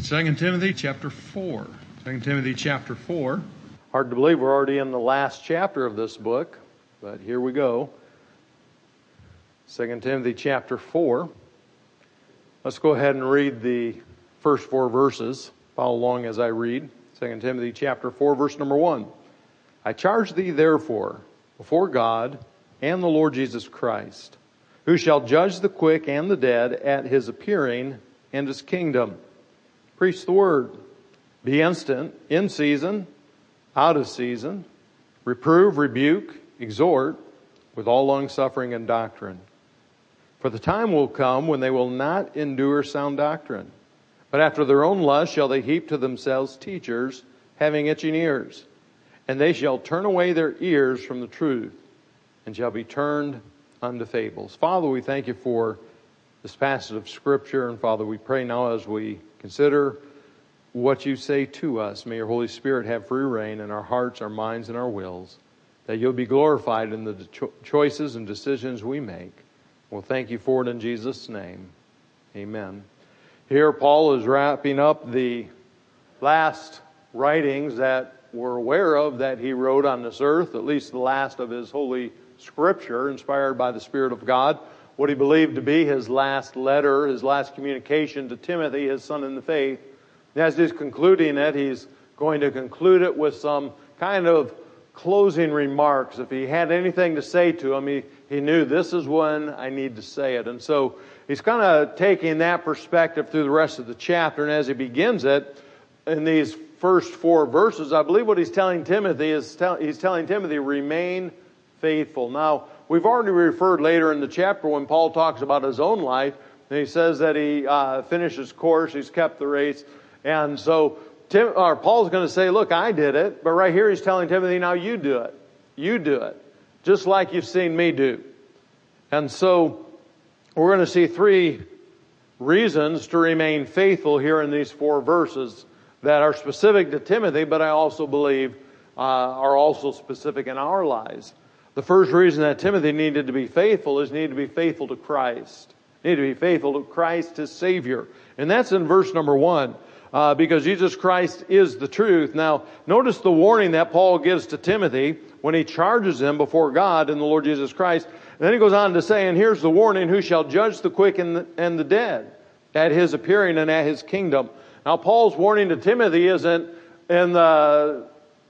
2 Timothy chapter 4. 2 Timothy chapter 4. Hard to believe we're already in the last chapter of this book, but here we go. 2 Timothy chapter 4. Let's go ahead and read the first four verses. Follow along as I read. 2 Timothy chapter 4, verse number 1. I charge thee therefore before God and the Lord Jesus Christ, who shall judge the quick and the dead at his appearing and his kingdom. Preach the word. Be instant, in season, out of season. Reprove, rebuke, exhort with all longsuffering and doctrine. For the time will come when they will not endure sound doctrine, but after their own lust shall they heap to themselves teachers having itching ears. And they shall turn away their ears from the truth and shall be turned unto fables. Father, we thank you for this passage of Scripture. And Father, we pray now as we consider what you say to us, may your Holy Spirit have free reign in our hearts, our minds, and our wills, that you'll be glorified in the choices and decisions we make. We'll thank you for it in Jesus' name. Amen. Here Paul is wrapping up the last writings that we're aware of that he wrote on this earth, at least the last of his Holy Scripture, inspired by the Spirit of God. What he believed to be his last letter, his last communication to Timothy, his son in the faith. As he's concluding it, he's going to conclude it with some kind of closing remarks. If he had anything to say to him, he knew this is when I need to say it. And so he's kind of taking that perspective through the rest of the chapter. And as he begins it, in these first four verses, I believe what he's telling Timothy is he's telling Timothy, remain faithful. Now, we've already referred later in the chapter when Paul talks about his own life, and he says that he finished his course, he's kept the race. And so Paul's going to say, look, I did it. But right here he's telling Timothy, now you do it. You do it. Just like you've seen me do. And so we're going to see three reasons to remain faithful here in these four verses that are specific to Timothy, but I also believe are also specific in our lives. The first reason that Timothy needed to be faithful is needed to be faithful to Christ. Needed to be faithful to Christ, his Savior. And that's in verse number 1. Because Jesus Christ is the truth. Now, notice the warning that Paul gives to Timothy when he charges him before God and the Lord Jesus Christ. And then he goes on to say, and here's the warning, who shall judge the quick and the dead at his appearing and at his kingdom. Now, Paul's warning to Timothy isn't in the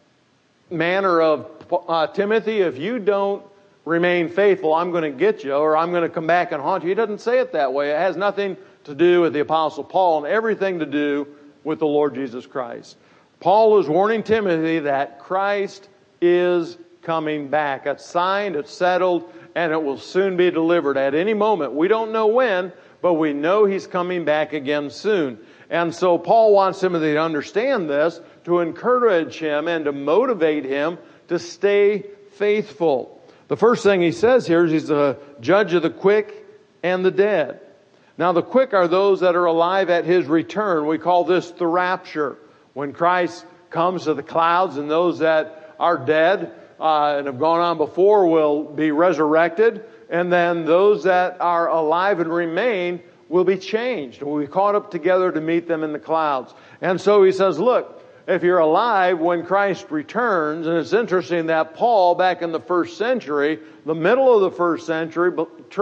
manner of, Timothy, if you don't remain faithful, I'm going to get you, or I'm going to come back and haunt you. He doesn't say it that way. It has nothing to do with the Apostle Paul and everything to do with the Lord Jesus Christ. Paul is warning Timothy that Christ is coming back. It's signed, it's settled, and it will soon be delivered at any moment. We don't know when, but we know he's coming back again soon. And so Paul wants Timothy to understand this, to encourage him and to motivate him to stay faithful. The first thing he says here is he's the judge of the quick and the dead. Now the quick are those that are alive at his return. We call this the rapture. When Christ comes to the clouds and those that are dead and have gone on before will be resurrected. And then those that are alive and remain will be changed. We'll be caught up together to meet them in the clouds. And so he says, look, if you're alive when Christ returns, and it's interesting that Paul back in the first century, the middle of the first century,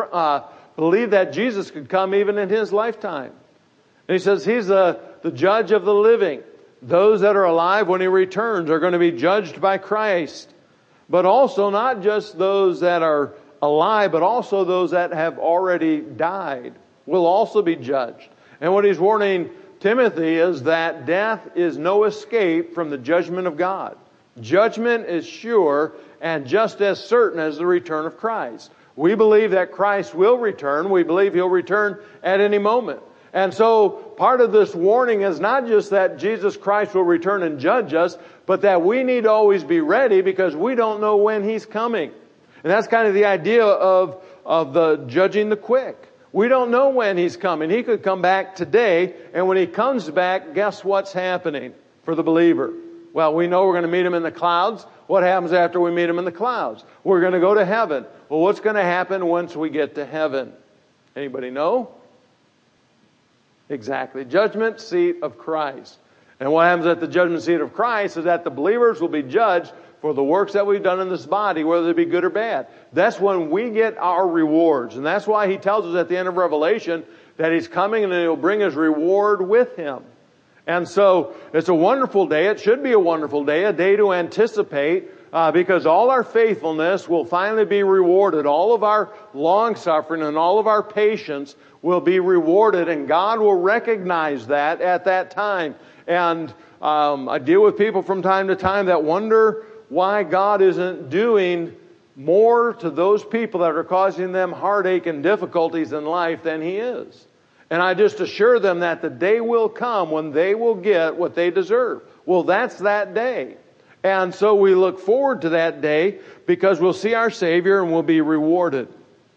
believed that Jesus could come even in his lifetime. And he says he's the judge of the living. Those that are alive when he returns are going to be judged by Christ. But also not just those that are alive, but also those that have already died will also be judged. And what he's warning Timothy is that death is no escape from the judgment of God. Judgment is sure and just as certain as the return of Christ. We believe that Christ will return. We believe he'll return at any moment. And so part of this warning is not just that Jesus Christ will return and judge us, but that we need to always be ready because we don't know when he's coming. And that's kind of the idea of the judging the quick. We don't know when he's coming. He could come back today, and when he comes back, guess what's happening for the believer? Well, we know we're going to meet him in the clouds. What happens after we meet him in the clouds? We're going to go to heaven. Well, what's going to happen once we get to heaven? Anybody know? Exactly. Judgment seat of Christ. And what happens at the judgment seat of Christ is that the believers will be judged for the works that we've done in this body, whether they be good or bad. That's when we get our rewards. And that's why he tells us at the end of Revelation that he's coming and he'll bring his reward with him. And so it's a wonderful day. It should be a wonderful day, a day to anticipate, because all our faithfulness will finally be rewarded. All of our long-suffering and all of our patience will be rewarded, and God will recognize that at that time. And I deal with people from time to time that wonder why God isn't doing more to those people that are causing them heartache and difficulties in life than He is. And I just assure them that the day will come when they will get what they deserve. Well, that's that day. And so we look forward to that day because we'll see our Savior and we'll be rewarded.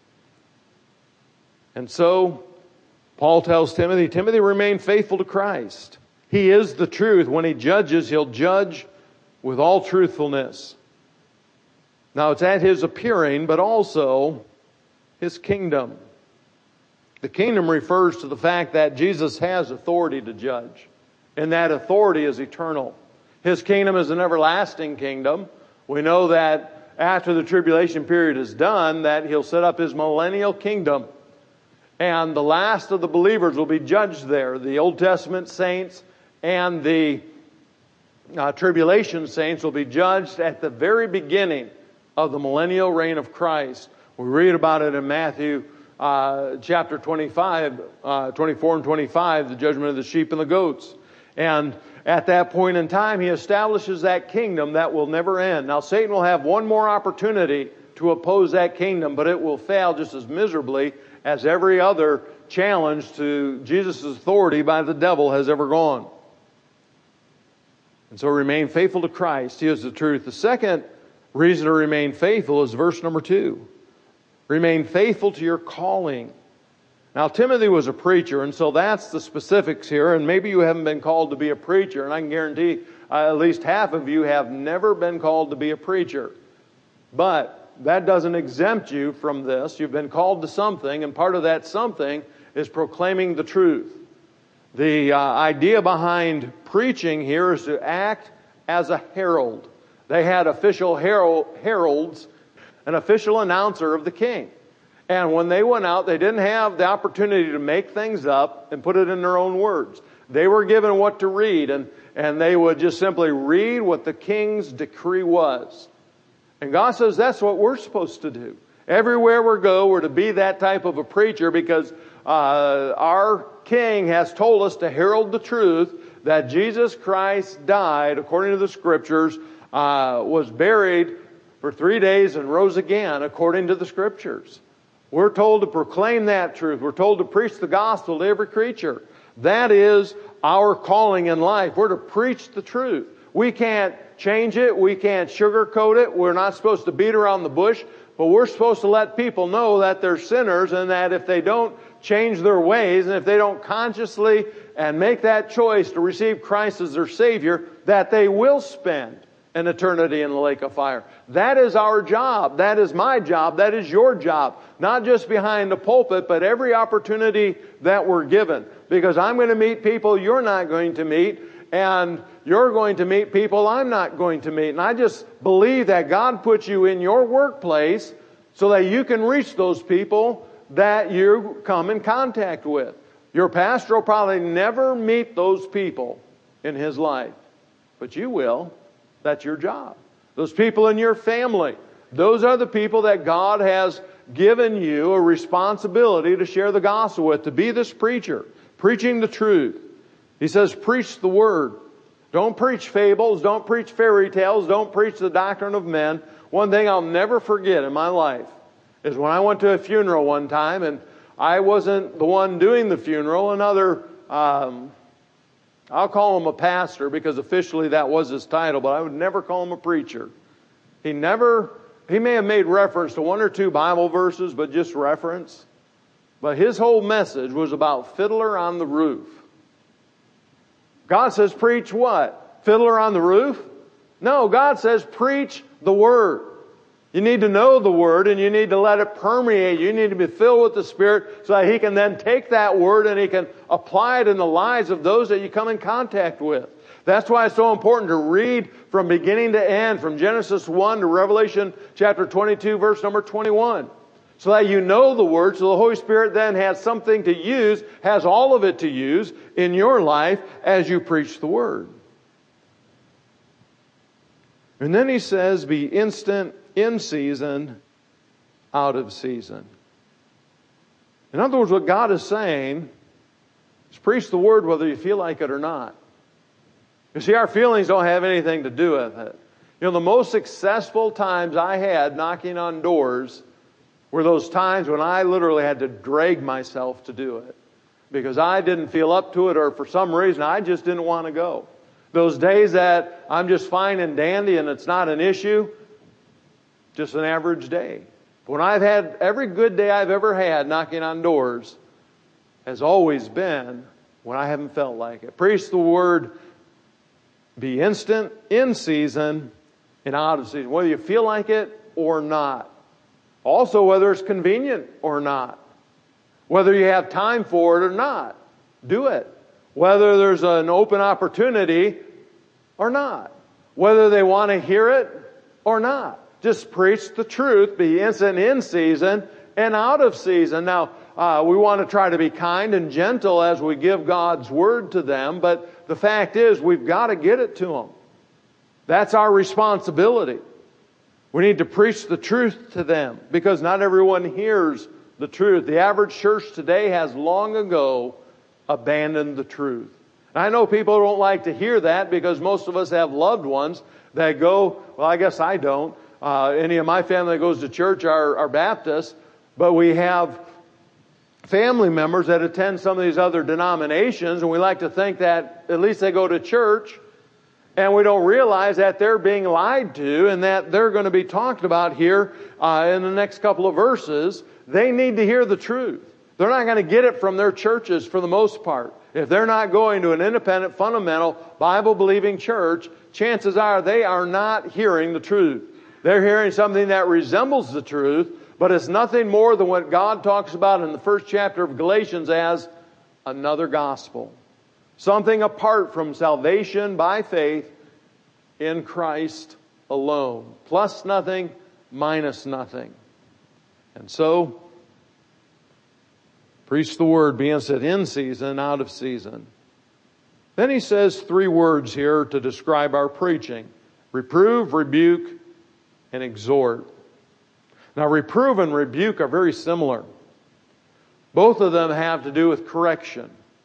And so Paul tells Timothy, Timothy, remain faithful to Christ. He is the truth. When he judges, he'll judge with all truthfulness. Now it's at his appearing, but also his kingdom. The kingdom refers to the fact that Jesus has authority to judge, and that authority is eternal. His kingdom is an everlasting kingdom. We know that after the tribulation period is done, that He'll set up His millennial kingdom, and the last of the believers will be judged there. The Old Testament saints and the tribulation saints will be judged at the very beginning of the millennial reign of Christ. We read about it in Matthew chapter 25, 24 and 25, the judgment of the sheep and the goats. And at that point in time, He establishes that kingdom that will never end. Now, Satan will have one more opportunity to oppose that kingdom, but it will fail just as miserably as every other challenge to Jesus' authority by the devil has ever gone. And so remain faithful to Christ. He is the truth. The second reason to remain faithful is verse number 2. Remain faithful to your calling. Now, Timothy was a preacher, and so that's the specifics here. And maybe you haven't been called to be a preacher, and I can guarantee at least half of you have never been called to be a preacher. But that doesn't exempt you from this. You've been called to something, and part of that something is proclaiming the truth. The idea behind preaching here is to act as a herald. They had official heralds, an official announcer of the king. And when they went out, they didn't have the opportunity to make things up and put it in their own words. They were given what to read, and they would just simply read what the king's decree was. And God says that's what we're supposed to do. Everywhere we go, we're to be that type of a preacher because our King has told us to herald the truth that Jesus Christ died, according to the Scriptures, was buried for 3 days and rose again, according to the Scriptures. We're told to proclaim that truth. We're told to preach the gospel to every creature. That is our calling in life. We're to preach the truth. We can't change it. We can't sugarcoat it. We're not supposed to beat around the bush. But we're supposed to let people know that they're sinners and that if they don't change their ways and if they don't consciously and make that choice to receive Christ as their Savior, that they will spend an eternity in the lake of fire. That is our job. That is my job. That is your job. Not just behind the pulpit, but every opportunity that we're given. Because I'm going to meet people you're not going to meet, and you're going to meet people I'm not going to meet. And I just believe that God put you in your workplace so that you can reach those people that you come in contact with. Your pastor will probably never meet those people in his life, but you will. That's your job. Those people in your family, those are the people that God has given you a responsibility to share the gospel with, to be this preacher, preaching the truth. He says, preach the word. Don't preach fables. Don't preach fairy tales. Don't preach the doctrine of men. One thing I'll never forget in my life is when I went to a funeral one time, and I wasn't the one doing the funeral. Another, I'll call him a pastor because officially that was his title, but I would never call him a preacher. He may have made reference to 1 or 2 Bible verses, but just reference. But his whole message was about Fiddler on the Roof. God says preach what? Fiddler on the Roof? No, God says preach the Word. You need to know the Word and you need to let it permeate. You need to be filled with the Spirit so that He can then take that Word and He can apply it in the lives of those that you come in contact with. That's why it's so important to read from beginning to end, from Genesis 1 to Revelation chapter 22, verse number 21. So that you know the Word, so the Holy Spirit then has something to use, has all of it to use in your life as you preach the Word. And then He says, be instant, in season, out of season. In other words, what God is saying is preach the Word whether you feel like it or not. You see, our feelings don't have anything to do with it. You know, the most successful times I had knocking on doors were those times when I literally had to drag myself to do it. Because I didn't feel up to it, or for some reason I just didn't want to go. Those days that I'm just fine and dandy and it's not an issue, just an average day. When I've had every good day I've ever had knocking on doors has always been when I haven't felt like it. Preach the Word, be instant, in season, and out of season. Whether you feel like it or not. Also whether it's convenient or not. Whether you have time for it or not. Do it. Whether there's an open opportunity or not. Whether they want to hear it or not. Just preach the truth, be instant in season and out of season. Now, we want to try to be kind and gentle as we give God's Word to them, but the fact is we've got to get it to them. That's our responsibility. We need to preach the truth to them because not everyone hears the truth. The average church today has long ago abandoned the truth. And I know people don't like to hear that because most of us have loved ones that go, well, I guess I don't. Any of my family that goes to church are Baptists, but we have family members that attend some of these other denominations, and we like to think that at least they go to church, and we don't realize that they're being lied to and that they're going to be talked about here in the next couple of verses. They need to hear the truth. They're not going to get it from their churches for the most part. If they're not going to an independent, fundamental, Bible-believing church, chances are they are not hearing the truth. They're hearing something that resembles the truth, but it's nothing more than what God talks about in the first chapter of Galatians as another gospel. Something apart from salvation by faith in Christ alone. Plus nothing, minus nothing. And so, preach the Word, be instant in season, out of season. Then he says 3 words here to describe our preaching. Reprove, rebuke, and exhort. Now, reprove and rebuke are very similar. Both of them have to do with correction.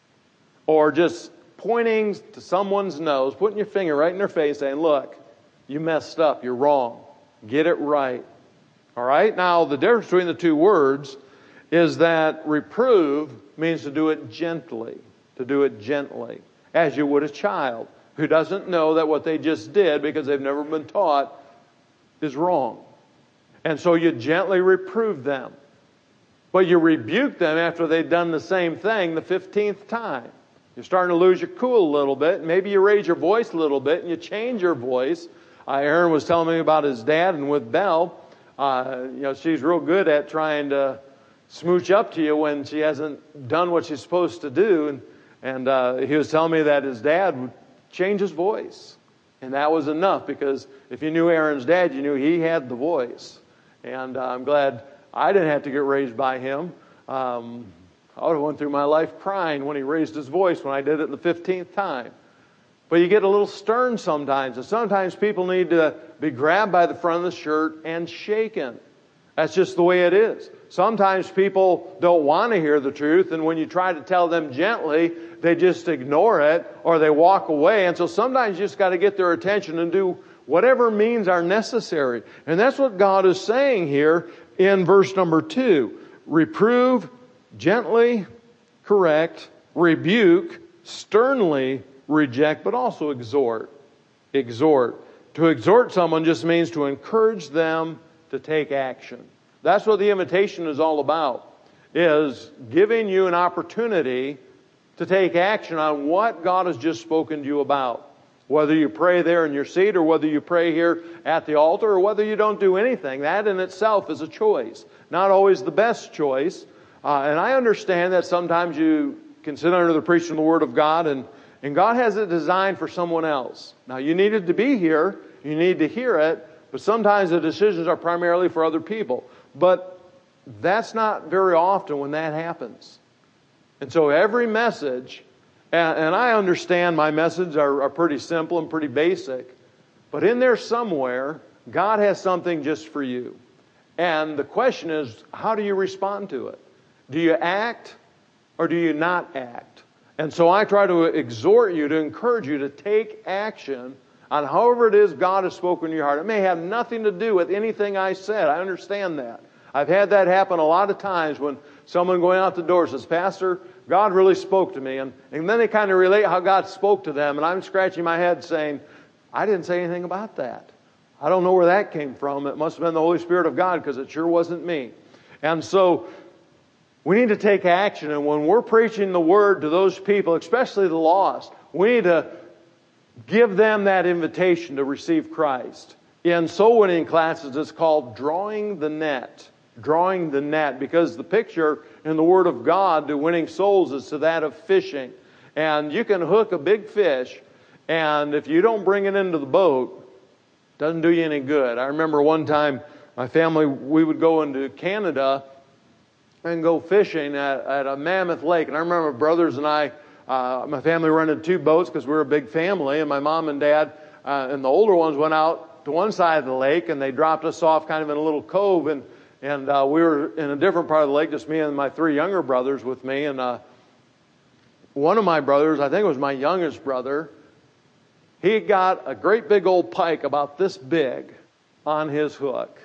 Or just pointing to someone's nose, putting your finger right in their face saying, look, you messed up, you're wrong. Get it right. All right? Now, the difference between the 2 words is that reprove means to do it gently. To do it gently. As you would a child who doesn't know that what they just did, because they've never been taught, is wrong. And so you gently reprove them. But you rebuke them after they've done the same thing the 15th time. You're starting to lose your cool a little bit. Maybe you raise your voice a little bit and you change your voice. Aaron was telling me about his dad, and with Belle, she's real good at trying to smooch up to you when she hasn't done what she's supposed to do. And he was telling me that his dad would change his voice. And that was enough, because if you knew Aaron's dad, you knew he had the voice. And I'm glad I didn't have to get raised by him. I would have went through my life crying when he raised his voice when I did it the 15th time. But you get a little stern sometimes. And sometimes people need to be grabbed by the front of the shirt and shaken. That's just the way it is. Sometimes people don't want to hear the truth, and when you try to tell them gently, they just ignore it or they walk away. And so sometimes you just got to get their attention and do whatever means are necessary. And that's what God is saying here in verse number 2. Reprove, gently correct, rebuke, sternly reject, but also exhort. Exhort. To exhort someone just means to encourage them to take action. That's what the invitation is all about, is giving you an opportunity to take action on what God has just spoken to you about. Whether you pray there in your seat or whether you pray here at the altar or whether you don't do anything, that in itself is a choice. Not always the best choice. And I understand that sometimes you can sit under the preaching of the Word of God and God has it designed for someone else. Now you needed to be here, you need to hear it, but sometimes the decisions are primarily for other people. But that's not very often when that happens. And so every message, and I understand my messages are pretty simple and pretty basic, but in there somewhere, God has something just for you. And the question is, how do you respond to it? Do you act or do you not act? And so I try to exhort you, to encourage you to take action on however it is God has spoken to your heart. It may have nothing to do with anything I said. I understand that. I've had that happen a lot of times when someone going out the door says, Pastor, God really spoke to me. And then they kind of relate how God spoke to them. And I'm scratching my head saying, I didn't say anything about that. I don't know where that came from. It must have been the Holy Spirit of God because it sure wasn't me. And so we need to take action. And when we're preaching the Word to those people, especially the lost, we need to give them that invitation to receive Christ. In soul winning classes, it's called drawing the net. Drawing the net, because the picture in the Word of God to winning souls is to that of fishing. And you can hook a big fish, and if you don't bring it into the boat, it doesn't do you any good. I remember one time my family, we would go into Canada and go fishing at a Mammoth Lake. And I remember my brothers and I, my family rented 2 boats because we were a big family, and my mom and dad and the older ones went out to one side of the lake, and they dropped us off kind of in a little cove, and we were in a different part of the lake, just me and my 3 younger brothers with me. And one of my brothers, I think it was my youngest brother, he got a great big old pike about this big on his hook.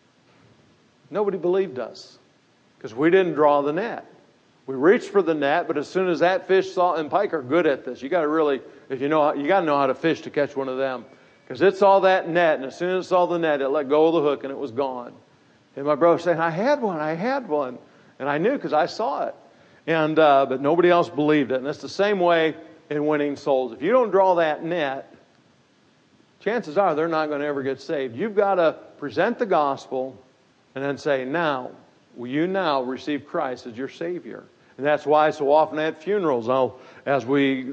Nobody believed us because we didn't draw the net. We reached for the net, but as soon as that fish saw, and pike are good at this. You got to really, you got to know how to fish to catch one of them, because it saw that net, and as soon as it saw the net, it let go of the hook and it was gone. And my brother saying, I had one. And I knew because I saw it. And but nobody else believed it. And it's the same way in winning souls. If you don't draw that net, chances are they're not going to ever get saved. You've got to present the gospel and then say, now, will you now receive Christ as your Savior? And that's why so often at funerals, as we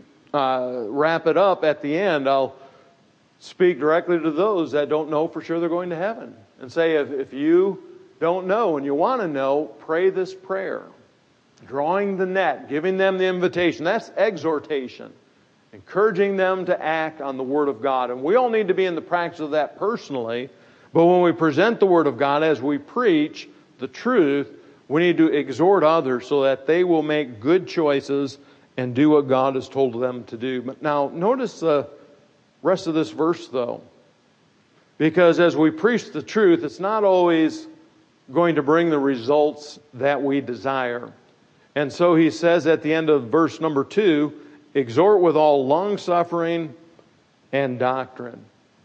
wrap it up at the end, I'll speak directly to those that don't know for sure they're going to heaven. And say, if you don't know and you want to know, pray this prayer. Drawing the net, giving them the invitation. That's exhortation. Encouraging them to act on the Word of God. And we all need to be in the practice of that personally. But when we present the Word of God, as we preach the truth, we need to exhort others so that they will make good choices and do what God has told them to do. But now, notice the rest of this verse, though. Because as we preach the truth, it's not always going to bring the results that we desire. And so he says at the end of verse number 2, exhort with all long-suffering and doctrine.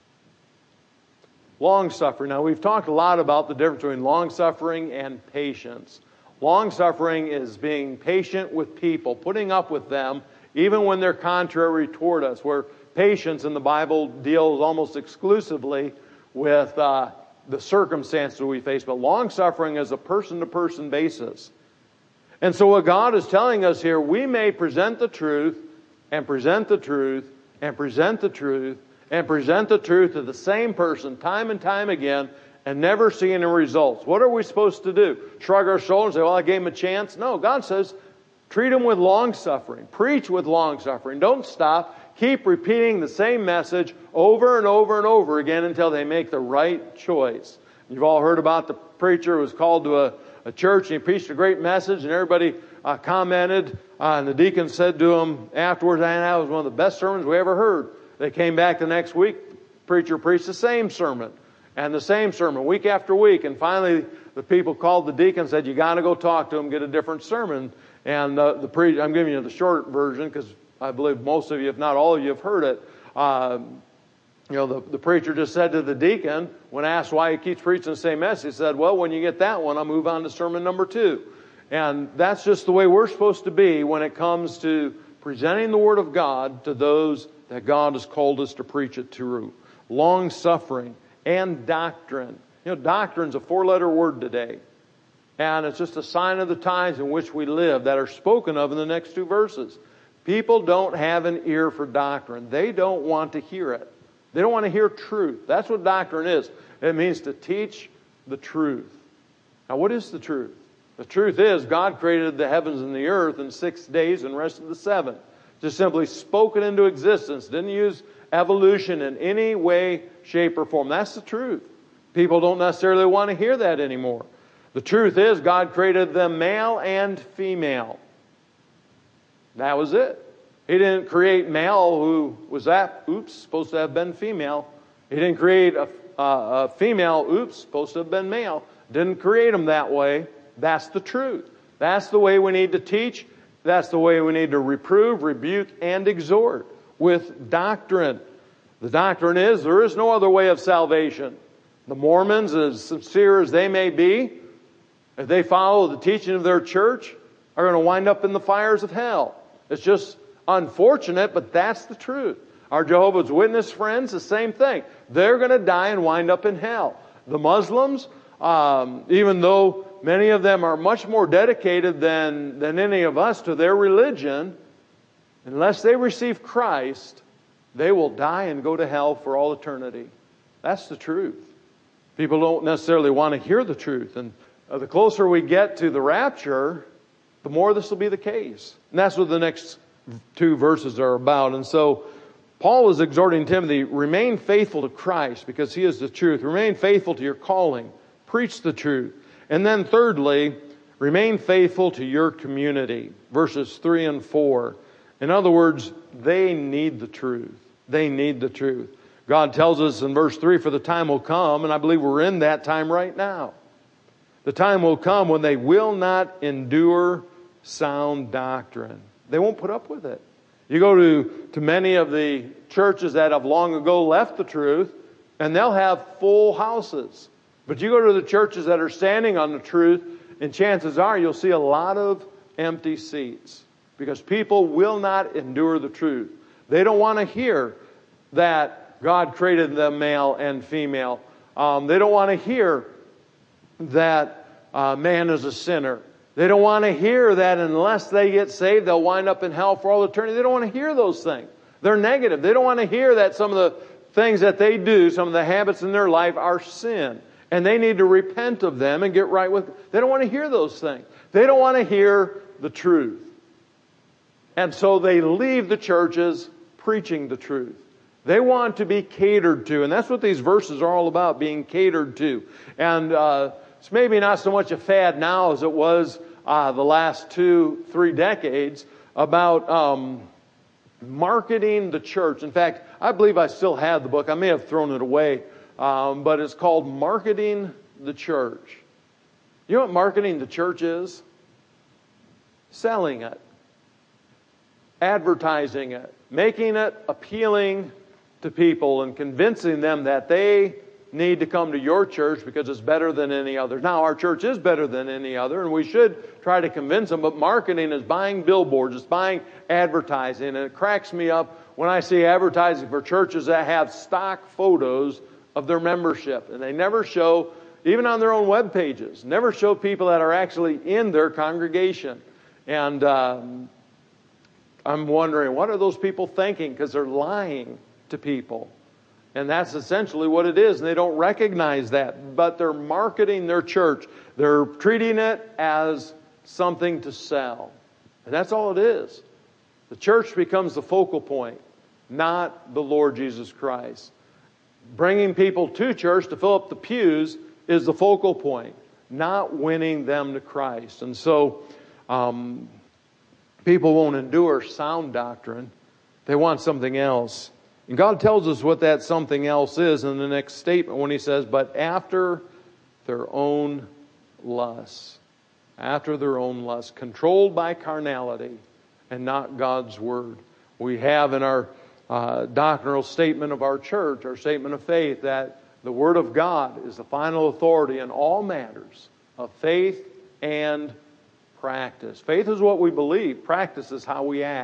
Long-suffering. Now, we've talked a lot about the difference between long-suffering and patience. Long-suffering is being patient with people, putting up with them, even when they're contrary toward us, where patience in the Bible deals almost exclusively with the circumstances we face. But long-suffering is a person-to-person basis. And so what God is telling us here, we may present the truth, and present the truth, and present the truth, and present the truth to the same person time and time again, and never see any results. What are we supposed to do? Shrug our shoulders and say, well, I gave him a chance? No, God says, treat him with long-suffering. Preach with long-suffering. Don't stop. Keep repeating the same message over and over and over again until they make the right choice. You've all heard about the preacher who was called to a church and he preached a great message and everybody commented and the deacon said to him afterwards, that was one of the best sermons we ever heard. They came back the next week, the preacher preached the same sermon and the same sermon week after week, and finally the people called the deacon and said, you got to go talk to him, get a different sermon. And the preacher, I'm giving you the short version because I believe most of you, if not all of you, have heard it. The preacher just said to the deacon, when asked why he keeps preaching the same message, he said, well, when you get that one, I'll move on to sermon number 2. And that's just the way we're supposed to be when it comes to presenting the Word of God to those that God has called us to preach it to. Long-suffering and doctrine. Doctrine's a 4-letter word today. And it's just a sign of the times in which we live that are spoken of in the next 2 verses. People don't have an ear for doctrine. They don't want to hear it. They don't want to hear truth. That's what doctrine is. It means to teach the truth. Now, what is the truth? The truth is God created the heavens and the earth in 6 days and rested the 7th. Just simply spoke it into existence. Didn't use evolution in any way, shape, or form. That's the truth. People don't necessarily want to hear that anymore. The truth is God created them male and female. That was it. He didn't create male who was supposed to have been female. He didn't create a female, supposed to have been male. Didn't create them that way. That's the truth. That's the way we need to teach. That's the way we need to reprove, rebuke, and exhort with doctrine. The doctrine is there is no other way of salvation. The Mormons, as sincere as they may be, if they follow the teaching of their church, are going to wind up in the fires of hell. It's just unfortunate, but that's the truth. Our Jehovah's Witness friends, the same thing. They're going to die and wind up in hell. The Muslims, even though many of them are much more dedicated than any of us to their religion, unless they receive Christ, they will die and go to hell for all eternity. That's the truth. People don't necessarily want to hear the truth. And the closer we get to the rapture, the more this will be the case. And that's what the next 2 verses are about. And so Paul is exhorting Timothy, remain faithful to Christ because He is the truth. Remain faithful to your calling. Preach the truth. And then thirdly, remain faithful to your community. Verses 3 and 4. In other words, they need the truth. They need the truth. God tells us in verse 3, for the time will come, and I believe we're in that time right now. The time will come when they will not endure sound doctrine. They won't put up with it. You go to many of the churches that have long ago left the truth, and they'll have full houses. But you go to the churches that are standing on the truth, and chances are you'll see a lot of empty seats. Because people will not endure the truth. They don't want to hear that God created them male and female. They don't want to hear that man is a sinner. They don't want to hear that unless they get saved, they'll wind up in hell for all eternity. They don't want to hear those things. They're negative. They don't want to hear that some of the things that they do, some of the habits in their life are sin. And they need to repent of them and get right with them. They don't want to hear those things. They don't want to hear the truth. And so they leave the churches preaching the truth. They want to be catered to. And that's what these verses are all about, being catered to. And it's maybe not so much a fad now as it was the last 2-3 decades about marketing the church. In fact, I believe I still have the book. I may have thrown it away. But it's called Marketing the Church. You know what marketing the church is? Selling it. Advertising it. Making it appealing to people and convincing them that they need to come to your church because it's better than any other. Now, our church is better than any other, and we should try to convince them, but marketing is buying billboards, it's buying advertising, and it cracks me up when I see advertising for churches that have stock photos of their membership, and they never show, even on their own web pages, never show people that are actually in their congregation. And I'm wondering, what are those people thinking? Because they're lying to people. And that's essentially what it is. And they don't recognize that. But they're marketing their church. They're treating it as something to sell. And that's all it is. The church becomes the focal point, not the Lord Jesus Christ. Bringing people to church to fill up the pews is the focal point, not winning them to Christ. And so people won't endure sound doctrine. They want something else. And God tells us what that something else is in the next statement when He says, but after their own lusts. After their own lusts. Controlled by carnality and not God's Word. We have in our doctrinal statement of our church, our statement of faith, that the Word of God is the final authority in all matters of faith and practice. Faith is what we believe. Practice is how we act.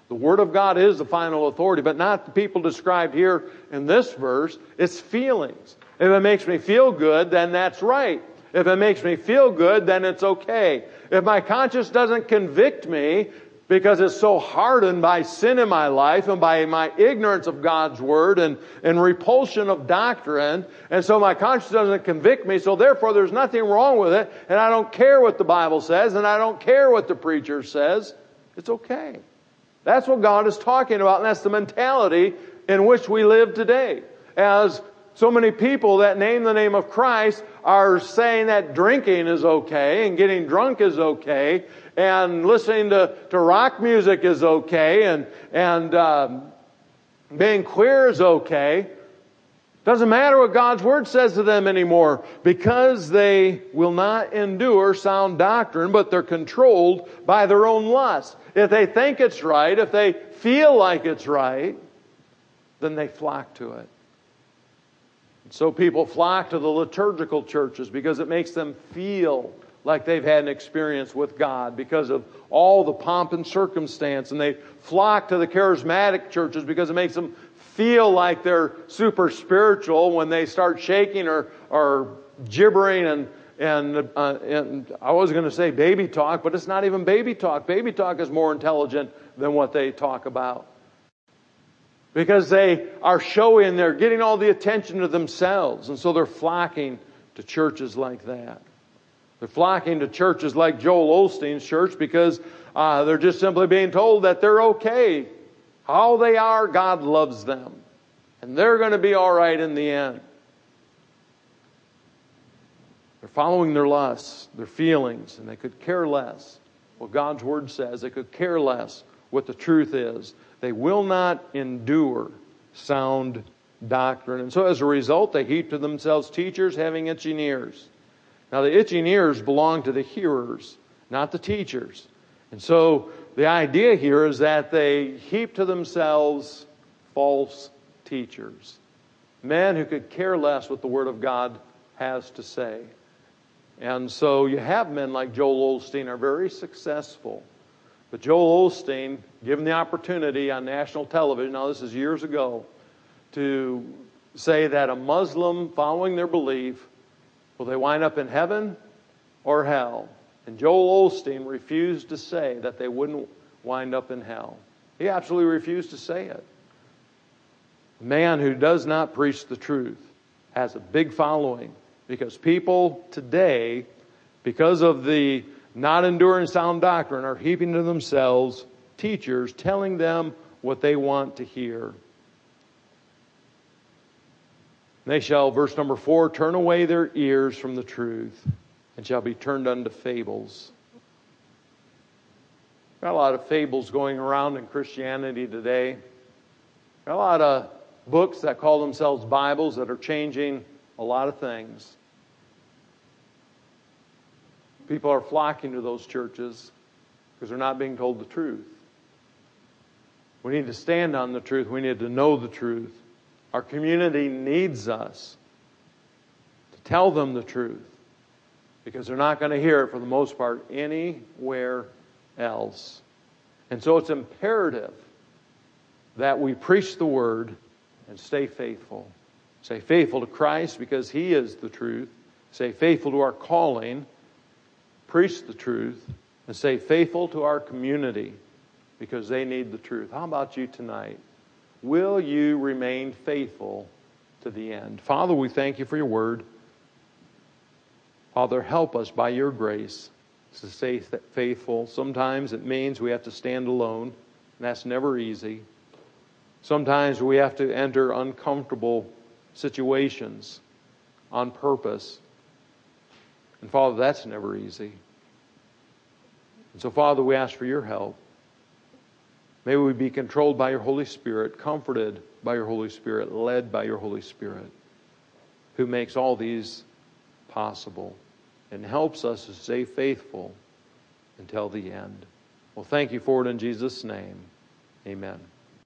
The Word of God is the final authority, but not the people described here in this verse. It's feelings. If it makes me feel good, then that's right. If it makes me feel good, then it's okay. If my conscience doesn't convict me because it's so hardened by sin in my life and by my ignorance of God's Word and repulsion of doctrine, and so my conscience doesn't convict me, so therefore there's nothing wrong with it, and I don't care what the Bible says, and I don't care what the preacher says, it's okay. That's what God is talking about, and that's the mentality in which we live today. As so many people that name the name of Christ are saying that drinking is okay, and getting drunk is okay, and listening to rock music is okay, and being queer is okay. Doesn't matter what God's Word says to them anymore, because they will not endure sound doctrine, but they're controlled by their own lust. If they think it's right, if they feel like it's right, then they flock to it. So people flock to the liturgical churches because it makes them feel like they've had an experience with God because of all the pomp and circumstance. And they flock to the charismatic churches because it makes them feel like they're super spiritual when they start shaking or gibbering and I was going to say baby talk, but it's not even baby talk. Baby talk is more intelligent than what they talk about. Because they are showing, they're getting all the attention to themselves. And so they're flocking to churches like that. They're flocking to churches like Joel Osteen's church because they're just simply being told that they're okay. How they are, God loves them. And they're going to be all right in the end. They're following their lusts, their feelings, and they could care less what God's Word says. They could care less what the truth is. They will not endure sound doctrine. And so as a result, they heap to themselves teachers having itching ears. Now the itching ears belong to the hearers, not the teachers. And so the idea here is that they heap to themselves false teachers. Men who could care less what the Word of God has to say. And so you have men like Joel Osteen are very successful. But Joel Osteen, given the opportunity on national television, now this is years ago, to say that a Muslim following their belief, will they wind up in heaven or hell? And Joel Osteen refused to say that they wouldn't wind up in hell. He absolutely refused to say it. A man who does not preach the truth has a big following because people today, because of the not enduring sound doctrine, are heaping to themselves teachers telling them what they want to hear. They shall, verse number 4, turn away their ears from the truth and shall be turned unto fables. Got a lot of fables going around in Christianity today. Got a lot of books that call themselves Bibles that are changing a lot of things. People are flocking to those churches because they're not being told the truth. We need to stand on the truth. We need to know the truth. Our community needs us to tell them the truth because they're not going to hear it for the most part anywhere else. And so it's imperative that we preach the Word and stay faithful. Stay faithful to Christ because He is the truth. Stay faithful to our calling. Preach the truth and stay faithful to our community because they need the truth. How about you tonight? Will you remain faithful to the end? Father, we thank you for your word. Father, help us by your grace to stay faithful. Sometimes it means we have to stand alone, and that's never easy. Sometimes we have to enter uncomfortable situations on purpose. And Father, that's never easy. And so Father, we ask for your help. May we be controlled by your Holy Spirit, comforted by your Holy Spirit, led by your Holy Spirit, who makes all these possible and helps us to stay faithful until the end. Well, thank you for it in Jesus' name. Amen.